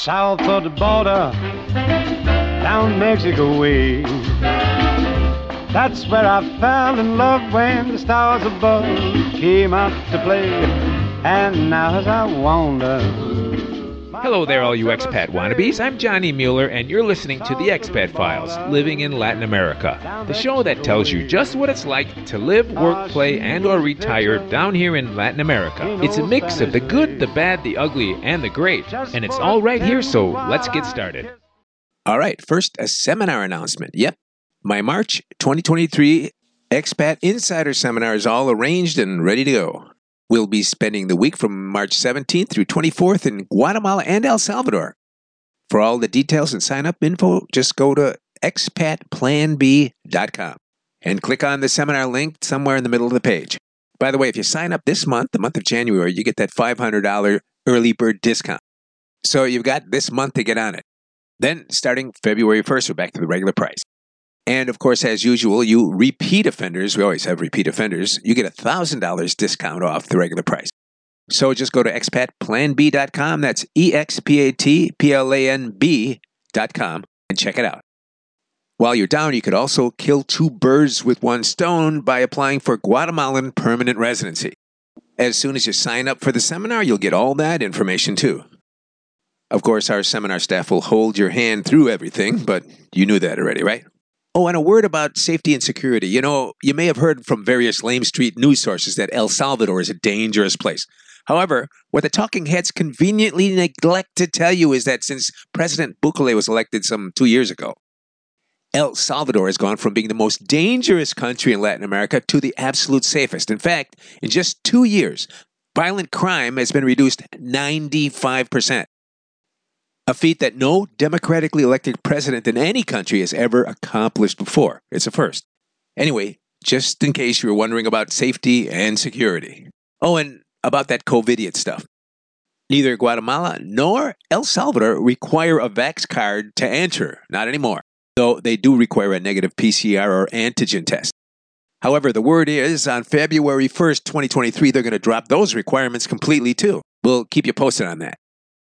south of the border, down Mexico way. That's where I fell in love when the stars above came out to play. And now as I wander... Hello there, all you expat wannabes. I'm Johnny Mueller, and you're listening to The Expat Files, Living in Latin America, the show that tells you just what it's like to live, work, play, and or retire down here in Latin America. It's a mix of the good, the bad, the ugly, and the great, and it's all right here, so let's get started. All right, first, a seminar announcement. Yep, my March 2023 Expat Insider Seminar is all arranged and ready to go. We'll be spending the week from March 17th through 24th in Guatemala and El Salvador. For all the details and sign-up info, just go to expatplanb.com and click on the seminar link somewhere in the middle of the page. By the way, if you sign up this month, the month of January, you get that $500 early bird discount. So you've got this month to get on it. Then, starting February 1st, we're back to the regular price. And, of course, as usual, you repeat offenders, we always have repeat offenders, you get $1,000 discount off the regular price. So just go to expatplanb.com, that's expatplanb.com, and check it out. While you're down, you could also kill two birds with one stone by applying for Guatemalan permanent residency. As soon as you sign up for the seminar, you'll get all that information too. Of course, our seminar staff will hold your hand through everything, but you knew that already, right? Oh, and a word about safety and security. You know, you may have heard from various Lame Street news sources that El Salvador is a dangerous place. However, what the talking heads conveniently neglect to tell you is that since President Bukele was elected some 2 years ago, El Salvador has gone from being the most dangerous country in Latin America to the absolute safest. In fact, in just 2 years, violent crime has been reduced 95%. A feat that no democratically elected president in any country has ever accomplished before. It's a first. Anyway, just in case you were wondering about safety and security. Oh, and about that COVIDiot stuff. Neither Guatemala nor El Salvador require a Vax card to enter. Not anymore. Though they do require a negative PCR or antigen test. However, the word is on February 1st, 2023, they're going to drop those requirements completely too. We'll keep you posted on that.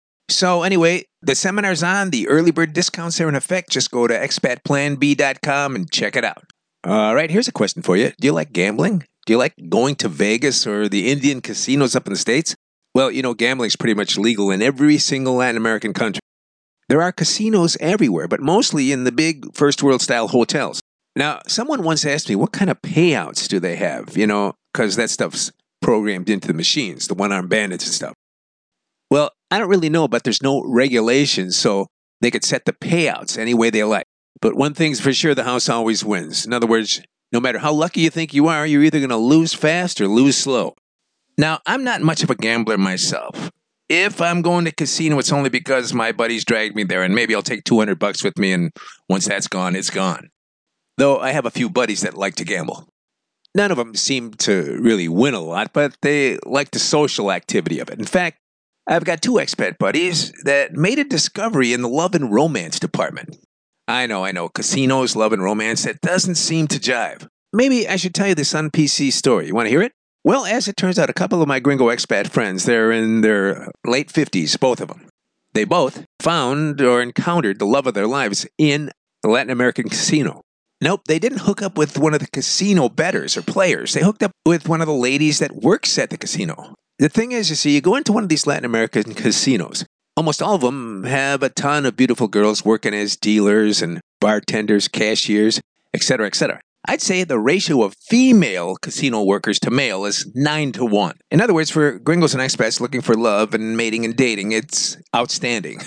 So anyway, the seminar's on. The early bird discounts are in effect. Just go to expatplanb.com and check it out. All right, here's a question for you. Do you like gambling? Do you like going to Vegas or the Indian casinos up in the States? Well, you know, gambling's pretty much legal in every single Latin American country. There are casinos everywhere, but mostly in the big first world style hotels. Now, someone once asked me, what kind of payouts do they have? You know, because that stuff's programmed into the machines, the one-armed bandits and stuff. Well, I don't really know, but there's no regulations, so they could set the payouts any way they like. But one thing's for sure, the house always wins. In other words, no matter how lucky you think you are, you're either going to lose fast or lose slow. Now, I'm not much of a gambler myself. If I'm going to casino, it's only because my buddies dragged me there, and maybe I'll take $200 with me, and once that's gone, it's gone. Though I have a few buddies that like to gamble. None of them seem to really win a lot, but they like the social activity of it. In fact, I've got two expat buddies that made a discovery in the love and romance department. I know, casinos, love and romance, that doesn't seem to jive. Maybe I should tell you this on-PC story. You want to hear it? Well, as it turns out, a couple of my gringo expat friends, they're in their late 50s, both of them. They both found or encountered the love of their lives in a Latin American casino. Nope, they didn't hook up with one of the casino bettors or players. They hooked up with one of the ladies that works at the casino. The thing is, you see, you go into one of these Latin American casinos. Almost all of them have a ton of beautiful girls working as dealers and bartenders, cashiers, etc., etc. I'd say the ratio of female casino workers to male is 9-1. In other words, for gringos and expats looking for love and mating and dating, it's outstanding.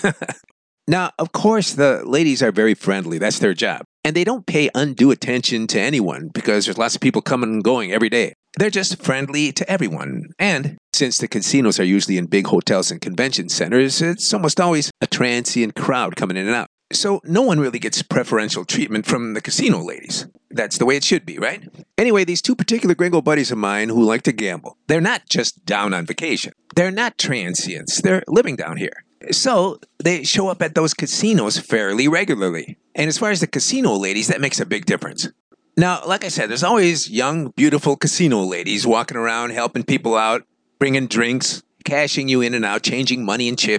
Now, of course, the ladies are very friendly. That's their job. And they don't pay undue attention to anyone because there's lots of people coming and going every day. They're just friendly to everyone. And since the casinos are usually in big hotels and convention centers, it's almost always a transient crowd coming in and out. So no one really gets preferential treatment from the casino ladies. That's the way it should be, right? Anyway, these two particular gringo buddies of mine who like to gamble, they're not just down on vacation. They're not transients. They're living down here. So they show up at those casinos fairly regularly. And as far as the casino ladies, that makes a big difference. Now, like I said, there's always young, beautiful casino ladies walking around, helping people out, bringing drinks, cashing you in and out, changing money and chips.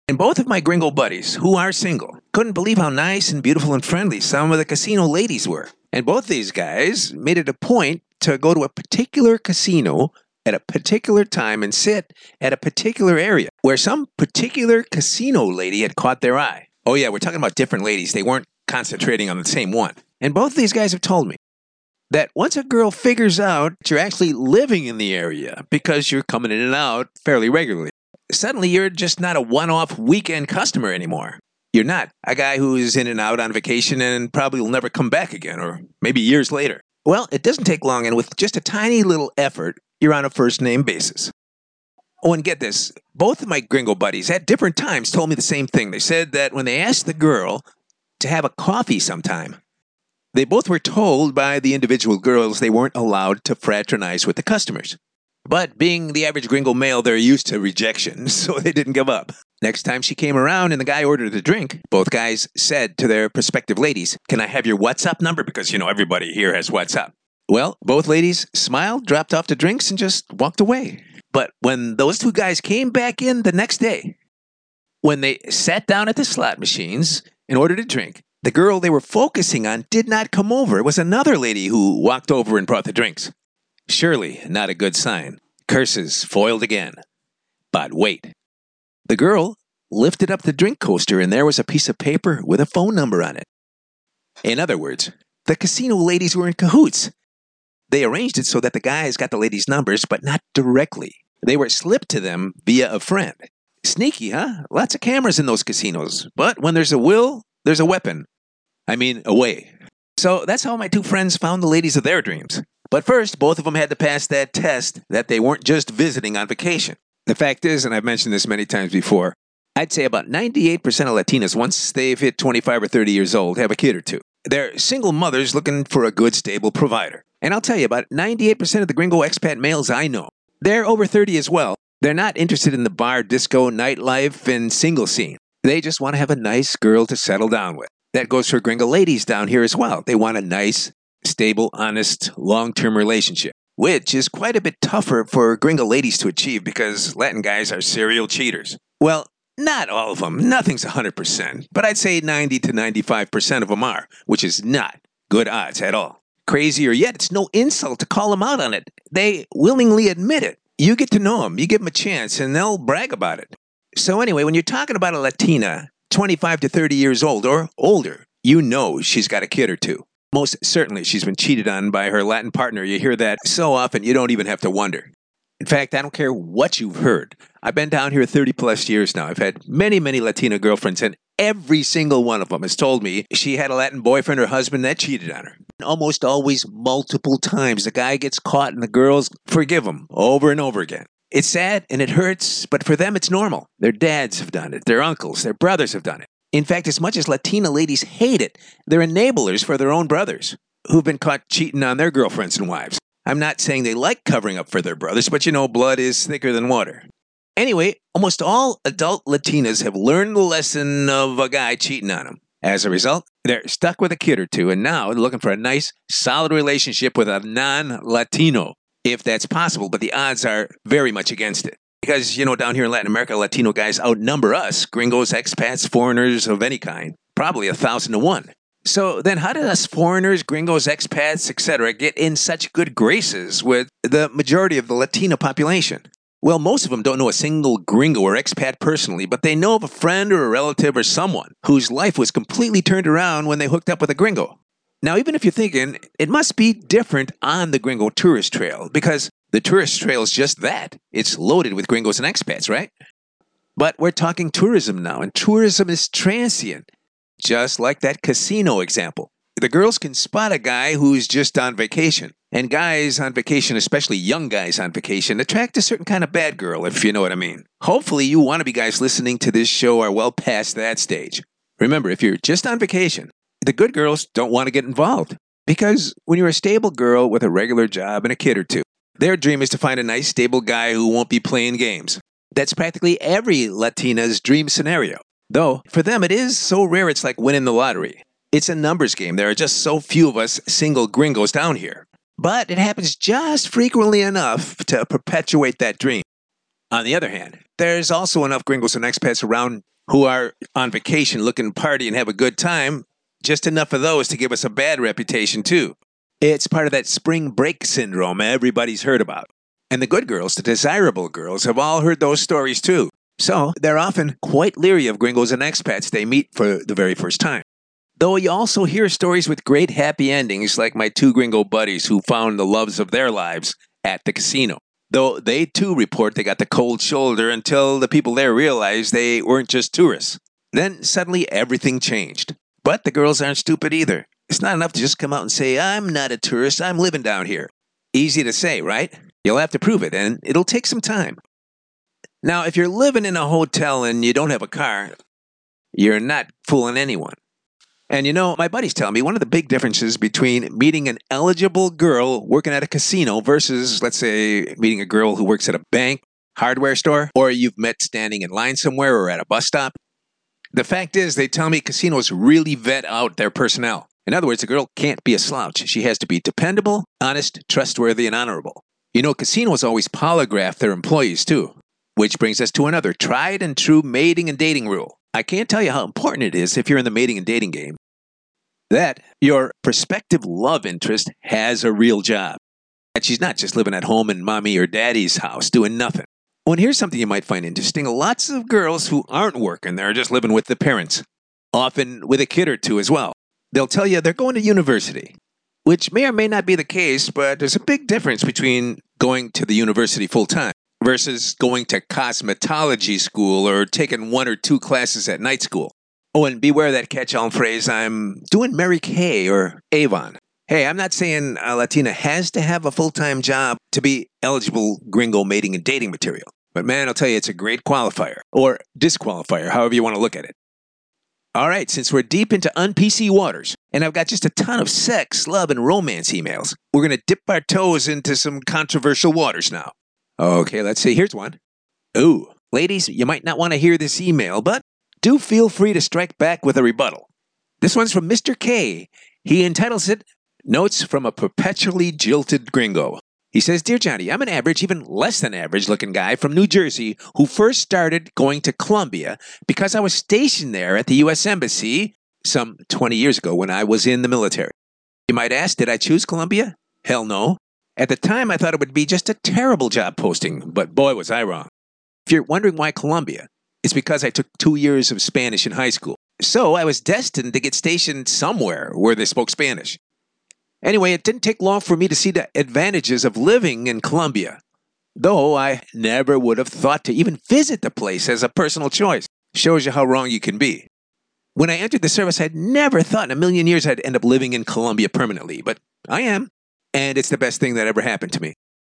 And both of my gringo buddies, who are single, couldn't believe how nice and beautiful and friendly some of the casino ladies were. And both these guys made it a point to go to a particular casino at a particular time and sit at a particular area where some particular casino lady had caught their eye. Oh yeah, we're talking about different ladies. They weren't concentrating on the same one. And both of these guys have told me that once a girl figures out you're actually living in the area because you're coming in and out fairly regularly, suddenly you're just not a one-off weekend customer anymore. You're not a guy who's in and out on vacation and probably will never come back again, or maybe years later. Well, it doesn't take long, and with just a tiny little effort, you're on a first-name basis. Oh, and get this, both of my gringo buddies at different times told me the same thing. They said that when they asked the girl to have a coffee sometime, they both were told by the individual girls they weren't allowed to fraternize with the customers. But being the average gringo male, they're used to rejection, so they didn't give up. Next time she came around and the guy ordered a drink, both guys said to their prospective ladies, "Can I have your WhatsApp number? Because, everybody here has WhatsApp." Well, both ladies smiled, dropped off the drinks, and just walked away. But when those two guys came back in the next day, when they sat down at the slot machines and ordered a drink, the girl they were focusing on did not come over. It was another lady who walked over and brought the drinks. Surely not a good sign. Curses foiled again. But wait. The girl lifted up the drink coaster and there was a piece of paper with a phone number on it. In other words, the casino ladies were in cahoots. They arranged it so that the guys got the ladies' numbers, but not directly. They were slipped to them via a friend. Sneaky, huh? Lots of cameras in those casinos. But when there's a will, there's a weapon. A way. So that's how my two friends found the ladies of their dreams. But first, both of them had to pass that test that they weren't just visiting on vacation. The fact is, and I've mentioned this many times before, I'd say about 98% of Latinas, once they've hit 25 or 30 years old, have a kid or two. They're single mothers looking for a good, stable provider. And I'll tell you, about 98% of the gringo expat males I know, they're over 30 as well. They're not interested in the bar, disco, nightlife, and single scene. They just want to have a nice girl to settle down with. That goes for gringo ladies down here as well. They want a nice, stable, honest, long-term relationship, which is quite a bit tougher for gringo ladies to achieve because Latin guys are serial cheaters. Well, not all of them. Nothing's 100%, but I'd say 90 to 95% of them are, which is not good odds at all. Crazier yet, it's no insult to call them out on it. They willingly admit it. You get to know them, you give them a chance, and they'll brag about it. So anyway, when you're talking about a Latina, 25 to 30 years old or older, she's got a kid or two. Most certainly she's been cheated on by her Latin partner. You hear that so often you don't even have to wonder. In fact, I don't care what you've heard. I've been down here 30 plus years now. I've had many, many Latina girlfriends, and every single one of them has told me she had a Latin boyfriend or husband that cheated on her. Almost always multiple times. The guy gets caught and the girls forgive him over and over again. It's sad and it hurts, but for them it's normal. Their dads have done it. Their uncles, their brothers have done it. In fact, as much as Latina ladies hate it, they're enablers for their own brothers who've been caught cheating on their girlfriends and wives. I'm not saying they like covering up for their brothers, but blood is thicker than water. Anyway, almost all adult Latinas have learned the lesson of a guy cheating on them. As a result, they're stuck with a kid or two, and now they're looking for a nice, solid relationship with a non-Latino, if that's possible, but the odds are very much against it. Because, down here in Latin America, Latino guys outnumber us, gringos, expats, foreigners of any kind, probably 1,000 to 1. So then how did us foreigners, gringos, expats, etc. get in such good graces with the majority of the Latino population? Well, most of them don't know a single gringo or expat personally, but they know of a friend or a relative or someone whose life was completely turned around when they hooked up with a gringo. Now, even if you're thinking, it must be different on the gringo tourist trail, because the tourist trail is just that. It's loaded with gringos and expats, right? But we're talking tourism now, and tourism is transient, just like that casino example. The girls can spot a guy who's just on vacation, and guys on vacation, especially young guys on vacation, attract a certain kind of bad girl, if you know what I mean. Hopefully, you wannabe guys listening to this show are well past that stage. Remember, if you're just on vacation, the good girls don't want to get involved. Because when you're a stable girl with a regular job and a kid or two, their dream is to find a nice, stable guy who won't be playing games. That's practically every Latina's dream scenario. Though, for them, it is so rare it's like winning the lottery. It's a numbers game. There are just so few of us single gringos down here. But it happens just frequently enough to perpetuate that dream. On the other hand, there's also enough gringos and expats around who are on vacation looking to party and have a good time, just enough of those to give us a bad reputation too. It's part of that spring break syndrome everybody's heard about. And the good girls, the desirable girls, have all heard those stories too. So they're often quite leery of gringos and expats they meet for the very first time. Though you also hear stories with great happy endings, like my two gringo buddies who found the loves of their lives at the casino. Though they too report they got the cold shoulder until the people there realized they weren't just tourists. Then suddenly everything changed. But the girls aren't stupid either. It's not enough to just come out and say, I'm not a tourist, I'm living down here. Easy to say, right? You'll have to prove it, and it'll take some time. Now, if you're living in a hotel and you don't have a car, you're not fooling anyone. And you know, my buddies tell me one of the big differences between meeting an eligible girl working at a casino versus, let's say, meeting a girl who works at a bank, hardware store, or you've met standing in line somewhere or at a bus stop. The fact is, they tell me casinos really vet out their personnel. In other words, a girl can't be a slouch. She has to be dependable, honest, trustworthy, and honorable. You know, casinos always polygraph their employees too. Which brings us to another tried and true mating and dating rule. I can't tell you how important it is if you're in the mating and dating game that your prospective love interest has a real job. That she's not just living at home in mommy or daddy's house doing nothing. Oh, and here's something you might find interesting. Lots of girls who aren't working, they're just living with the parents. Often with a kid or two as well. They'll tell you they're going to university. Which may or may not be the case, but there's a big difference between going to the university full-time versus going to cosmetology school or taking 1 or 2 classes at night school. Oh, and beware that catch-all phrase, I'm doing Mary Kay or Avon. Hey, I'm not saying a Latina has to have a full-time job to be eligible gringo mating and dating material. But man, I'll tell you, it's a great qualifier, or disqualifier, however you want to look at it. All right, since we're deep into un-PC waters, and I've got just a ton of sex, love, and romance emails, we're going to dip our toes into some controversial waters now. Okay, let's see. Here's one. Ooh, ladies, you might not want to hear this email, but do feel free to strike back with a rebuttal. This one's from Mr. K. He entitles it, Notes from a Perpetually Jilted Gringo. He says, Dear Johnny, I'm an average, even less than average looking guy from New Jersey who first started going to Colombia because I was stationed there at the U.S. Embassy some 20 years ago when I was in the military. You might ask, did I choose Colombia? Hell no. At the time, I thought it would be just a terrible job posting, but boy, was I wrong. If you're wondering why Colombia, it's because I took 2 years of Spanish in high school. So I was destined to get stationed somewhere where they spoke Spanish. Anyway, it didn't take long for me to see the advantages of living in Colombia, though I never would have thought to even visit the place as a personal choice. Shows you how wrong you can be. When I entered the service, I'd never thought in a million years I'd end up living in Colombia permanently, but I am, and it's the best thing that ever happened to me.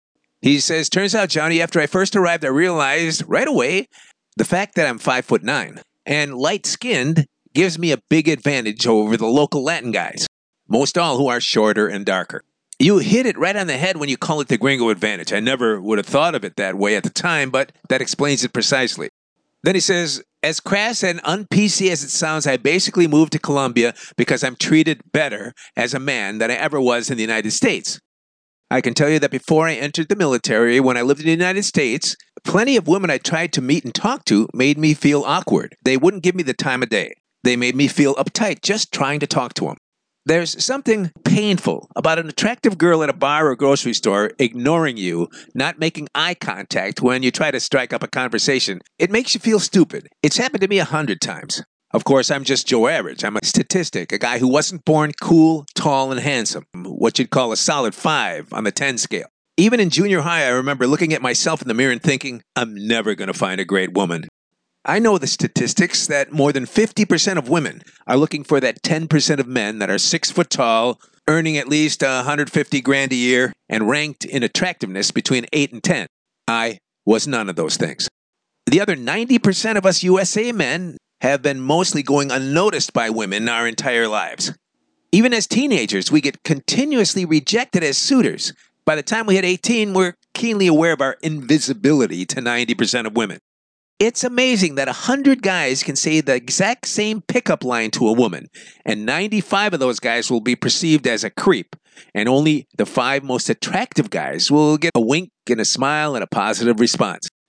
He says, turns out, Johnny, after I first arrived, I realized right away the fact that I'm 5'9" and light-skinned gives me a big advantage over the local Latin guys. Most all who are shorter and darker. You hit it right on the head when you call it the gringo advantage. I never would have thought of it that way at the time, but that explains it precisely. Then he says, as crass and un-PC as it sounds, I basically moved to Colombia because I'm treated better as a man than I ever was in the United States. I can tell you that before I entered the military, when I lived in the United States, plenty of women I tried to meet and talk to made me feel awkward. They wouldn't give me the time of day. They made me feel uptight just trying to talk to them. There's something painful about an attractive girl at a bar or grocery store ignoring you, not making eye contact when you try to strike up a conversation. It makes you feel stupid. It's happened to me 100 times. Of course, I'm just Joe Average. I'm a statistic, a guy who wasn't born cool, tall, and handsome. What you'd call a solid 5 on the 10 scale. Even in junior high, I remember looking at myself in the mirror and thinking, I'm never going to find a great woman. I know the statistics that more than 50% of women are looking for that 10% of men that are 6 foot tall, earning at least $150,000 a year, and ranked in attractiveness between 8 and 10. I was none of those things. The other 90% of us USA men have been mostly going unnoticed by women our entire lives. Even as teenagers, we get continuously rejected as suitors. By the time we hit 18, we're keenly aware of our invisibility to 90% of women. It's amazing that 100 guys can say the exact same pickup line to a woman, and 95 of those guys will be perceived as a creep, and only the 5 most attractive guys will get a wink and a smile and a positive response.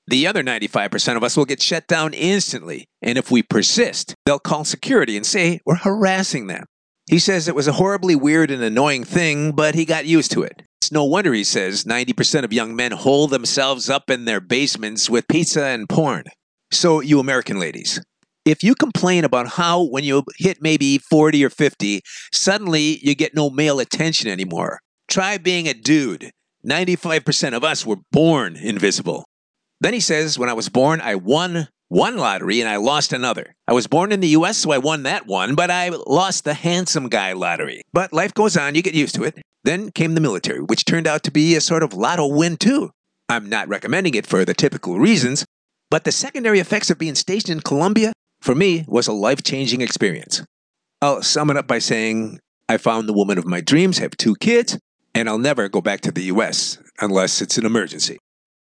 The other 95% of us will get shut down instantly, and if we persist, they'll call security and say we're harassing them. He says it was a horribly weird and annoying thing, but he got used to it. It's no wonder, he says, 90% of young men hole themselves up in their basements with pizza and porn. So, you American ladies, if you complain about how when you hit maybe 40 or 50, suddenly you get no male attention anymore, try being a dude. 95% of us were born invisible. Then he says, when I was born, I won one lottery and I lost another. I was born in the U.S., so I won that one, but I lost the handsome guy lottery. But life goes on, you get used to it. Then came the military, which turned out to be a sort of lotto win too. I'm not recommending it for the typical reasons, but the secondary effects of being stationed in Colombia, for me, was a life-changing experience. I'll sum it up by saying, I found the woman of my dreams, have 2 kids, and I'll never go back to the U.S. unless it's an emergency.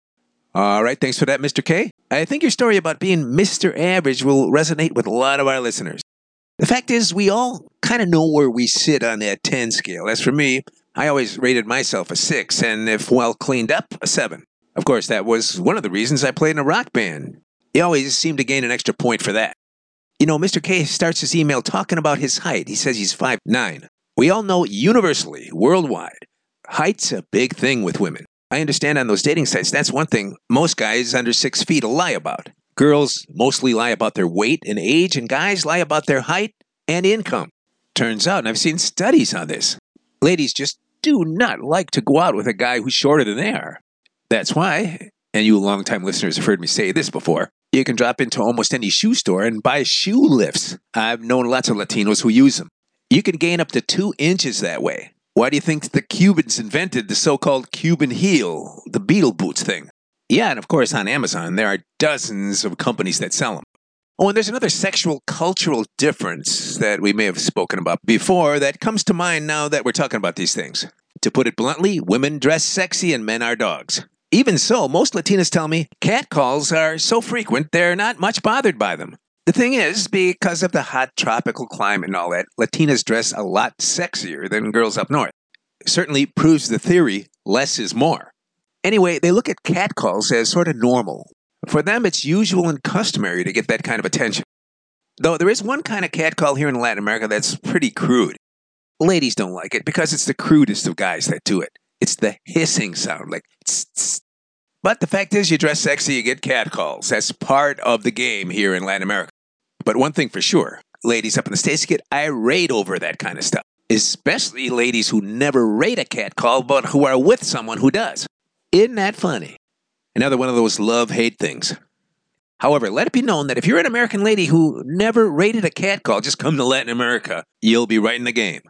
All right, thanks for that, Mr. K. I think your story about being Mr. Average will resonate with a lot of our listeners. The fact is, we all kind of know where we sit on that 10 scale. As for me, I always rated myself a 6, and if well cleaned up, a 7. Of course, that was one of the reasons I played in a rock band. He always seemed to gain an extra point for that. You know, Mr. K starts his email talking about his height. He says he's 5'9". We all know universally, worldwide, height's a big thing with women. I understand on those dating sites, that's one thing most guys under 6 feet will lie about. Girls mostly lie about their weight and age, and guys lie about their height and income. Turns out, and I've seen studies on this, ladies just do not like to go out with a guy who's shorter than they are. That's why, and you longtime listeners have heard me say this before, you can drop into almost any shoe store and buy shoe lifts. I've known lots of Latinos who use them. You can gain up to 2 inches that way. Why do you think the Cubans invented the so-called Cuban heel, the Beetle boots thing? Yeah, and of course on Amazon there are dozens of companies that sell them. Oh, and there's another sexual cultural difference that we may have spoken about before that comes to mind now that we're talking about these things. To put it bluntly, women dress sexy and men are dogs. Even so, most Latinas tell me catcalls are so frequent they're not much bothered by them. The thing is, because of the hot tropical climate and all that, Latinas dress a lot sexier than girls up north. It certainly proves the theory, less is more. Anyway, they look at catcalls as sort of normal. For them, it's usual and customary to get that kind of attention. Though there is one kind of catcall here in Latin America that's pretty crude. Ladies don't like it because it's the crudest of guys that do it. It's the hissing sound, like tss, tss. But the fact is, you dress sexy, you get catcalls. That's part of the game here in Latin America. But one thing for sure, ladies up in the States get irate over that kind of stuff. Especially ladies who never rate a catcall, but who are with someone who does. Isn't that funny? Another one of those love-hate things. However, let it be known that if you're an American lady who never rated a catcall, just come to Latin America. You'll be right in the game.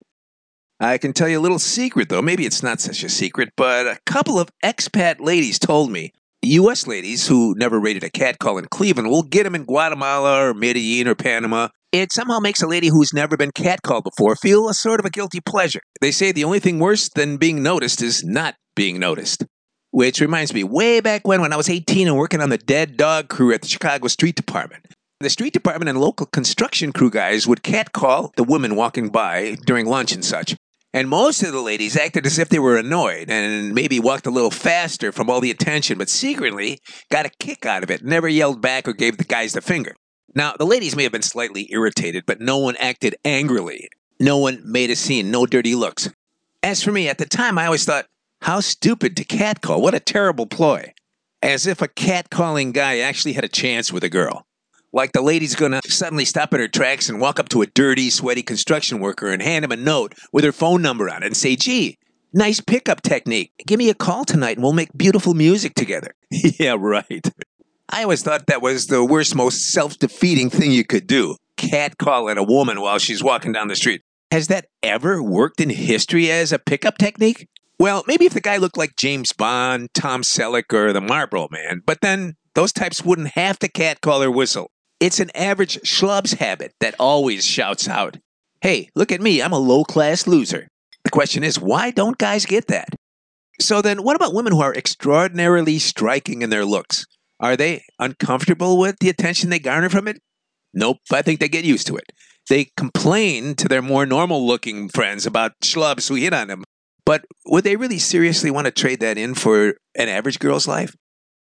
I can tell you a little secret, though. Maybe it's not such a secret, but a couple of expat ladies told me U.S. ladies who never rated a catcall in Cleveland will get them in Guatemala or Medellin or Panama. It somehow makes a lady who's never been catcalled before feel a sort of a guilty pleasure. They say the only thing worse than being noticed is not being noticed. Which reminds me, way back when I was 18 and working on the dead dog crew at the Chicago Street Department. The street department and local construction crew guys would catcall the women walking by during lunch and such. And most of the ladies acted as if they were annoyed and maybe walked a little faster from all the attention, but secretly got a kick out of it, never yelled back or gave the guys the finger. Now, the ladies may have been slightly irritated, but no one acted angrily. No one made a scene, no dirty looks. As for me, at the time, I always thought, how stupid to catcall, what a terrible ploy. As if a catcalling guy actually had a chance with a girl. Like the lady's gonna suddenly stop in her tracks and walk up to a dirty, sweaty construction worker and hand him a note with her phone number on it and say, gee, nice pickup technique. Give me a call tonight and we'll make beautiful music together. Yeah, right. I always thought that was the worst, most self-defeating thing you could do. Catcalling a woman while she's walking down the street. Has that ever worked in history as a pickup technique? Well, maybe if the guy looked like James Bond, Tom Selleck, or the Marlboro Man, but then those types wouldn't have to catcall or whistle. It's an average schlub's habit that always shouts out, hey, look at me, I'm a low-class loser. The question is, why don't guys get that? So then, what about women who are extraordinarily striking in their looks? Are they uncomfortable with the attention they garner from it? Nope, I think they get used to it. They complain to their more normal-looking friends about schlubs who hit on them. But would they really seriously want to trade that in for an average girl's life?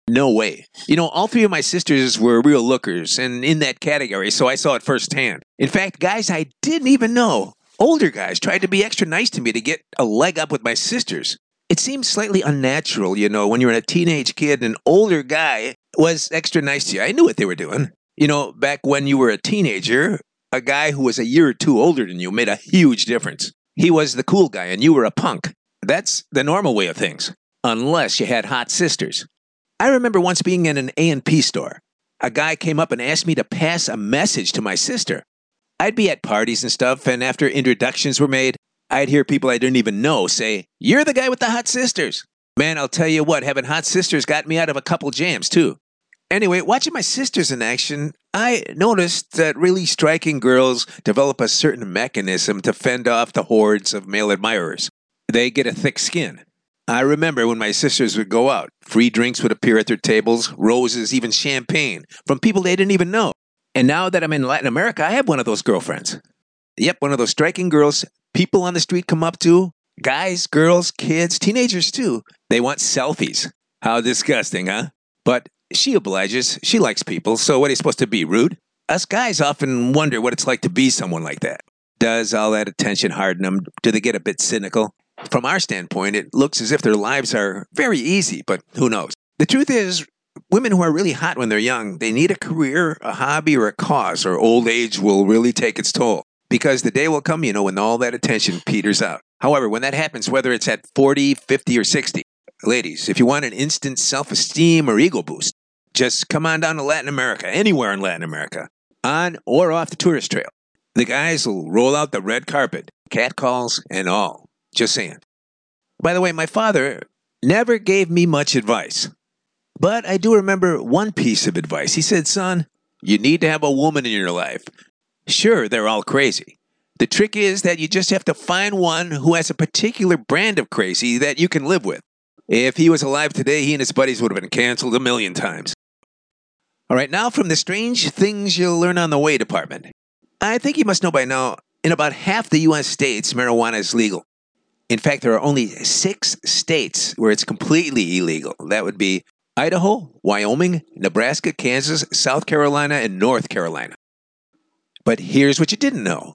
No way. All three of my sisters were real lookers and in that category, so I saw it firsthand. In fact, guys I didn't even know, older guys, tried to be extra nice to me to get a leg up with my sisters. It seems slightly unnatural, when you're a teenage kid and an older guy was extra nice to you. I knew what they were doing. Back when you were a teenager, a guy who was a year or two older than you made a huge difference. He was the cool guy and you were a punk. That's the normal way of things, unless you had hot sisters. I remember once being in an A&P store. A guy came up and asked me to pass a message to my sister. I'd be at parties and stuff, and after introductions were made, I'd hear people I didn't even know say, "You're the guy with the hot sisters." Man, I'll tell you what, having hot sisters got me out of a couple jams, too. Anyway, watching my sisters in action, I noticed that really striking girls develop a certain mechanism to fend off the hordes of male admirers. They get a thick skin. I remember when my sisters would go out, free drinks would appear at their tables, roses, even champagne, from people they didn't even know. And now that I'm in Latin America, I have one of those girlfriends. Yep, one of those striking girls people on the street come up to. Guys, girls, kids, teenagers too. They want selfies. How disgusting, huh? But she obliges. She likes people, so what are you supposed to be, rude? Us guys often wonder what it's like to be someone like that. Does all that attention harden them? Do they get a bit cynical? From our standpoint, it looks as if their lives are very easy, but who knows? The truth is, women who are really hot when they're young, they need a career, a hobby, or a cause, or old age will really take its toll. Because the day will come, when all that attention peters out. However, when that happens, whether it's at 40, 50, or 60, ladies, if you want an instant self-esteem or ego boost, just come on down to Latin America, anywhere in Latin America, on or off the tourist trail. The guys will roll out the red carpet, catcalls and all. Just saying. By the way, my father never gave me much advice. But I do remember one piece of advice. He said, "Son, you need to have a woman in your life. Sure, they're all crazy. The trick is that you just have to find one who has a particular brand of crazy that you can live with." If he was alive today, he and his buddies would have been canceled a million times. All right, now from the strange things you'll learn on the way department. I think you must know by now, in about half the U.S. states, marijuana is legal. In fact, there are only 6 states where it's completely illegal. That would be Idaho, Wyoming, Nebraska, Kansas, South Carolina, and North Carolina. But here's what you didn't know.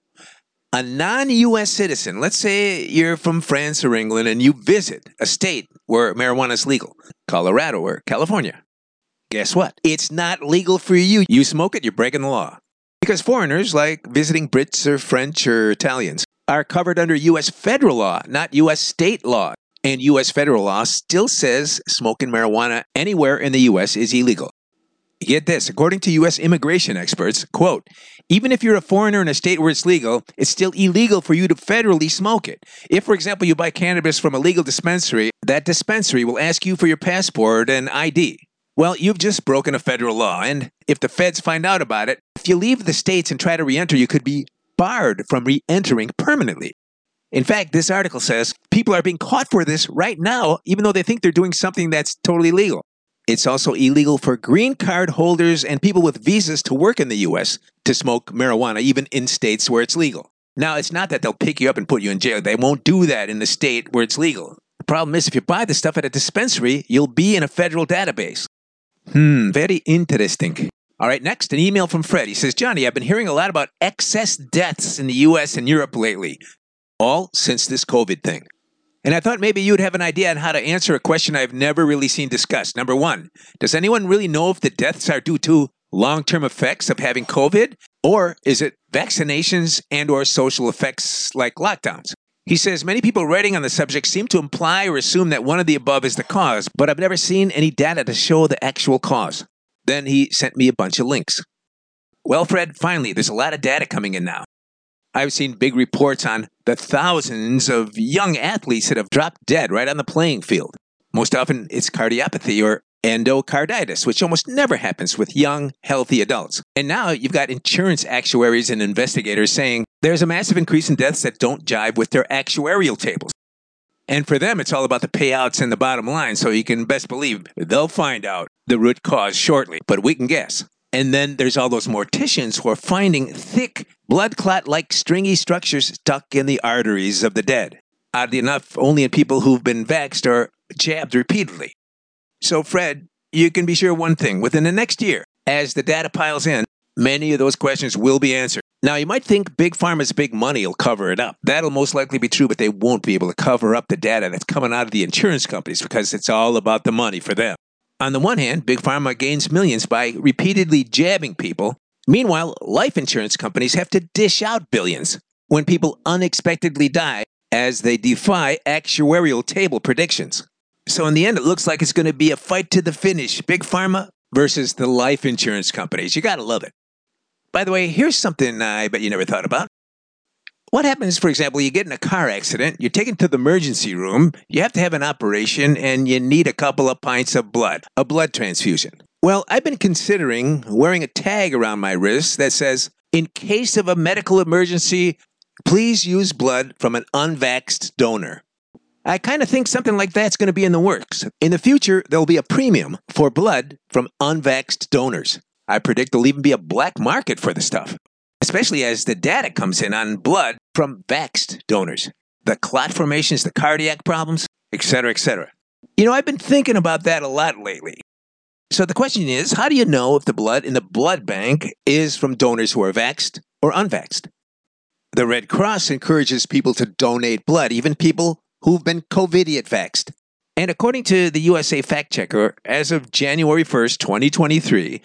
A non-U.S. citizen, let's say you're from France or England and you visit a state where marijuana is legal, Colorado or California. Guess what? It's not legal for you. You smoke it, you're breaking the law. Because foreigners, like visiting Brits or French or Italians, are covered under U.S. federal law, not U.S. state law. And U.S. federal law still says smoking marijuana anywhere in the U.S. is illegal. Get this, according to U.S. immigration experts, quote, "Even if you're a foreigner in a state where it's legal, it's still illegal for you to federally smoke it. If, for example, you buy cannabis from a legal dispensary, that dispensary will ask you for your passport and ID. Well, you've just broken a federal law, and if the feds find out about it, if you leave the states and try to re-enter, you could be barred from re-entering permanently. In fact, this article says people are being caught for this right now, even though they think they're doing something that's totally legal. It's also illegal for green card holders and people with visas to work in the U.S. to smoke marijuana, even in states where it's legal. Now, it's not that they'll pick you up and put you in jail. They won't do that in the state where it's legal. The problem is if you buy the stuff at a dispensary, you'll be in a federal database. Very interesting. All right, next, an email from Fred. He says, "Johnny, I've been hearing a lot about excess deaths in the U.S. and Europe lately, all since this COVID thing. And I thought maybe you'd have an idea on how to answer a question I've never really seen discussed. Number 1, does anyone really know if the deaths are due to long-term effects of having COVID? Or is it vaccinations and or social effects like lockdowns?" He says, "Many people writing on the subject seem to imply or assume that one of the above is the cause, but I've never seen any data to show the actual cause." Then he sent me a bunch of links. Well, Fred, finally, there's a lot of data coming in now. I've seen big reports on the thousands of young athletes that have dropped dead right on the playing field. Most often, it's cardiopathy or endocarditis, which almost never happens with young, healthy adults. And now you've got insurance actuaries and investigators saying there's a massive increase in deaths that don't jive with their actuarial tables. And for them, it's all about the payouts and the bottom line, so you can best believe they'll find out the root cause shortly, but we can guess. And then there's all those morticians who are finding thick, blood clot-like stringy structures stuck in the arteries of the dead. Oddly enough, only in people who've been vaxxed or jabbed repeatedly. So, Fred, you can be sure of one thing. Within the next year, as the data piles in, many of those questions will be answered. Now, you might think Big Pharma's big money will cover it up. That'll most likely be true, but they won't be able to cover up the data that's coming out of the insurance companies because it's all about the money for them. On the one hand, Big Pharma gains millions by repeatedly jabbing people. Meanwhile, life insurance companies have to dish out billions when people unexpectedly die as they defy actuarial table predictions. So in the end, it looks like it's going to be a fight to the finish. Big Pharma versus the life insurance companies. You got to love it. By the way, here's something I bet you never thought about. What happens, for example, you get in a car accident, you're taken to the emergency room, you have to have an operation, and you need a couple of pints of blood, a blood transfusion. Well, I've been considering wearing a tag around my wrist that says, in case of a medical emergency, please use blood from an unvaxxed donor. I kind of think something like that's going to be in the works. In the future, there'll be a premium for blood from unvaxxed donors. I predict there'll even be a black market for the stuff, especially as the data comes in on blood from vaxxed donors. The clot formations, the cardiac problems, etc., etc. You know, I've been thinking about that a lot lately. So the question is, how do you know if the blood in the blood bank is from donors who are vaxxed or unvaxxed? The Red Cross encourages people to donate blood, even people who've been COVIDiot vaxxed. And according to the USA Fact Checker, as of January 1st, 2023,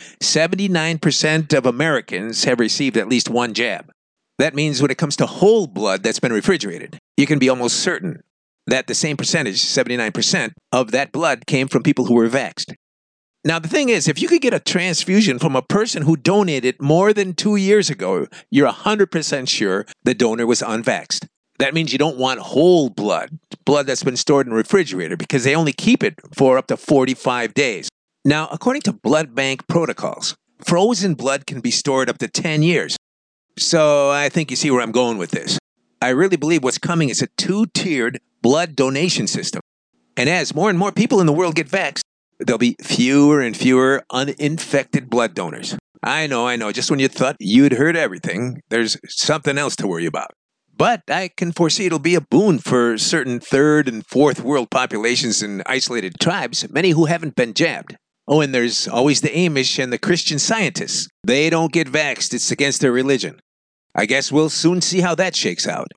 79% of Americans have received at least one jab. That means when it comes to whole blood that's been refrigerated, you can be almost certain that the same percentage, 79%, of that blood came from people who were vaxxed. Now, the thing is, if you could get a transfusion from a person who donated more than 2 years ago, you're 100% sure the donor was unvaxxed. That means you don't want whole blood that's been stored in a refrigerator, because they only keep it for up to 45 days. Now, according to blood bank protocols, frozen blood can be stored up to 10 years. So I think you see where I'm going with this. I really believe what's coming is a two-tiered blood donation system. And as more and more people in the world get vaxxed, there'll be fewer and fewer uninfected blood donors. I know. Just when you thought you'd heard everything, there's something else to worry about. But I can foresee it'll be a boon for certain third and fourth world populations and isolated tribes, many who haven't been jabbed. Oh, and there's always the Amish and the Christian Scientists. They don't get vaxxed. It's against their religion. I guess we'll soon see how that shakes out.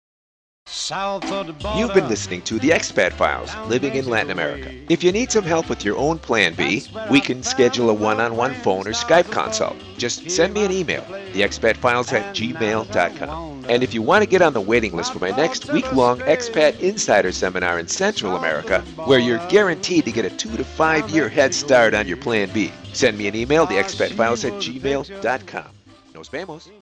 You've been listening to the Expat Files, living in Latin America. If you need some help with your own Plan B, we can schedule a one-on-one phone or Skype consult. Just send me an email, theexpatfiles@gmail.com. And if you want to get on the waiting list for my next week-long Expat Insider Seminar in Central America, where you're guaranteed to get a 2 to 5 year head start on your Plan B, send me an email, theexpatfiles@gmail.com. Nos vemos.